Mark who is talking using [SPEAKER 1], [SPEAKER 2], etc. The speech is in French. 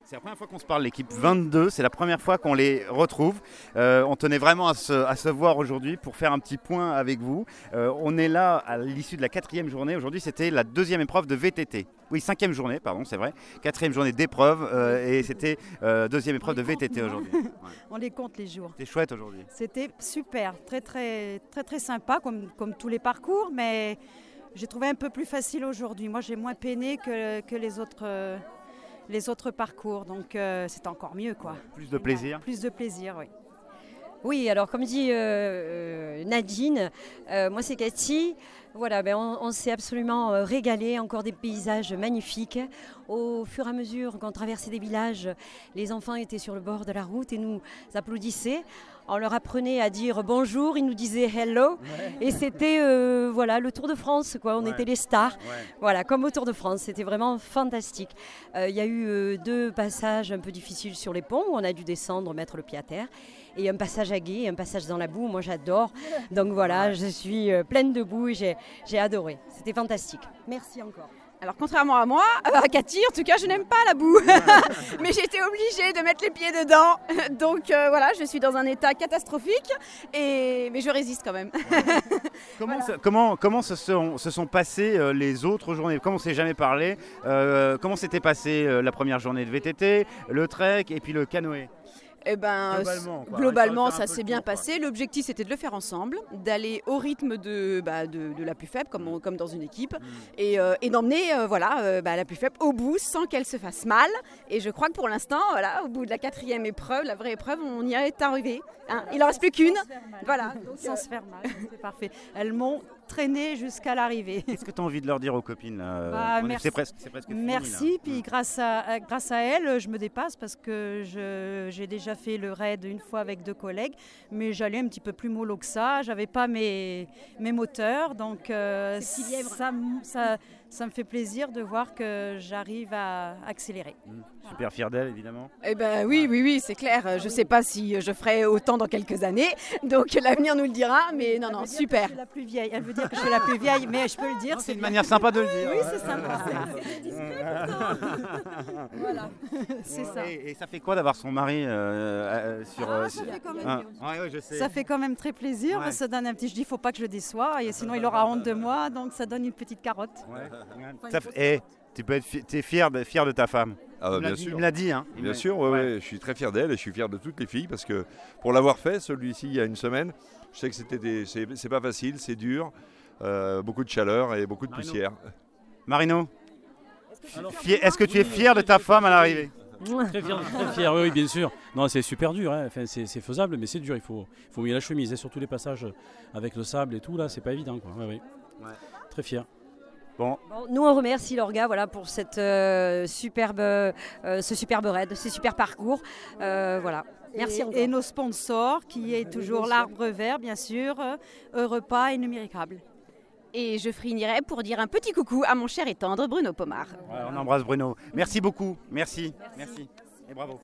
[SPEAKER 1] C'est la première fois qu'on se parle, l'équipe 22, c'est la première fois qu'on les retrouve. On tenait vraiment à se voir aujourd'hui pour faire un petit point avec vous. On est là à l'issue de la 4e journée. Aujourd'hui, c'était la 2e épreuve de VTT. Oui, 5e journée, pardon, c'est vrai. 4e journée d'épreuve et c'était 2e épreuve de VTT aujourd'hui. Ouais.
[SPEAKER 2] On les compte les jours.
[SPEAKER 1] C'était chouette aujourd'hui.
[SPEAKER 2] C'était super, très sympa comme tous les parcours, mais j'ai trouvé un peu plus facile aujourd'hui. Moi, j'ai moins peiné que les autres parcours, donc c'est encore mieux, quoi.
[SPEAKER 1] Plus de plaisir.
[SPEAKER 2] Plus de plaisir, oui.
[SPEAKER 3] Oui, alors comme dit Nadine, moi c'est Cathy. Voilà, on s'est absolument régalé, encore des paysages magnifiques. Au fur et à mesure qu'on traversait des villages, les enfants étaient sur le bord de la route et nous applaudissaient. On leur apprenait à dire bonjour, ils nous disaient hello. Ouais. Et c'était le Tour de France, quoi. On était les stars. Ouais. Voilà, comme au Tour de France, c'était vraiment fantastique. Il y a eu 2 passages un peu difficiles sur les ponts où on a dû descendre, mettre le pied à terre. Et un passage à gué, un passage dans la boue, moi j'adore. Donc voilà, je suis pleine de boue et j'ai adoré. C'était fantastique. Merci encore.
[SPEAKER 4] Alors contrairement à moi, à Cathy, en tout cas, je n'aime pas la boue. Mais j'ai été obligée de mettre les pieds dedans. Donc voilà, je suis dans un état catastrophique, mais je résiste quand même.
[SPEAKER 1] Comment se sont passées les autres journées? Comme on ne s'est jamais parlé, comment s'était passée la première journée de VTT, le trek et puis le canoë?
[SPEAKER 4] Eh ben, globalement ça s'est bien passé. L'objectif, c'était de le faire ensemble, d'aller au rythme de la plus faible, comme dans une équipe, et d'emmener la plus faible au bout sans qu'elle se fasse mal. Et je crois que pour l'instant, au bout de la 4e épreuve, la vraie épreuve, on y est arrivé. Hein. Il n'en reste plus qu'une. Voilà.
[SPEAKER 2] Sans se faire mal, c'est parfait. Elles m'ont traîné jusqu'à l'arrivée.
[SPEAKER 1] Qu'est-ce que tu as envie de leur dire aux copines
[SPEAKER 2] merci.
[SPEAKER 1] C'est presque fini,
[SPEAKER 2] merci,
[SPEAKER 1] là.
[SPEAKER 2] Puis grâce à elles, je me dépasse parce que j'ai déjà fait le raid une fois avec 2 collègues, mais j'allais un petit peu plus mollo que ça. J'avais pas mes moteurs, donc ça me fait plaisir de voir que j'arrive à accélérer.
[SPEAKER 1] Super fière d'elle, évidemment.
[SPEAKER 4] Eh ben oui, c'est clair. Je sais pas si je ferai autant dans quelques années, donc l'avenir nous le dira, mais non, super.
[SPEAKER 2] Je suis la plus vieille. Elle veut dire que je suis la plus vieille, mais je peux le dire.
[SPEAKER 1] C'est une manière sympa de le dire.
[SPEAKER 2] Oui, c'est sympa. Voilà, c'est ça.
[SPEAKER 1] Et ça fait quoi d'avoir son mari sur...
[SPEAKER 2] Ça fait quand même
[SPEAKER 1] je sais.
[SPEAKER 2] Ça fait quand même très plaisir. Ouais. Ça donne un petit... Je dis, il ne faut pas que je le déçoie, et sinon il aura honte de moi, donc ça donne une petite carotte.
[SPEAKER 1] Ouais. Tu es fier de ta femme.
[SPEAKER 5] Bien sûr.
[SPEAKER 1] Il me l'a dit. Hein.
[SPEAKER 5] Bien sûr, ouais. Je suis très fier d'elle et je suis fier de toutes les filles parce que pour l'avoir fait, celui-ci, il y a une semaine, je sais que c'est pas facile, c'est dur, beaucoup de chaleur et beaucoup de poussière.
[SPEAKER 1] Marino, est-ce que tu es fier de ta femme à l'arrivée?
[SPEAKER 6] Très fier, oui, bien sûr. Non, c'est super dur, hein. Enfin, c'est faisable, mais c'est dur. Il faut mouiller la chemise, et surtout les passages avec le sable et tout, là, c'est pas évident, quoi. Ouais. Très fier.
[SPEAKER 3] Bon, nous on remercie l'Orga pour cette ce superbe raid, ce super parcours. Merci encore.
[SPEAKER 2] Et nos sponsors, qui est toujours l'Arbre Vert, bien sûr, Repas et Numéricable.
[SPEAKER 4] Et je finirai pour dire un petit coucou à mon cher et tendre Bruno Pomar.
[SPEAKER 1] Ouais, on embrasse Bruno. Merci beaucoup. Merci. Et bravo.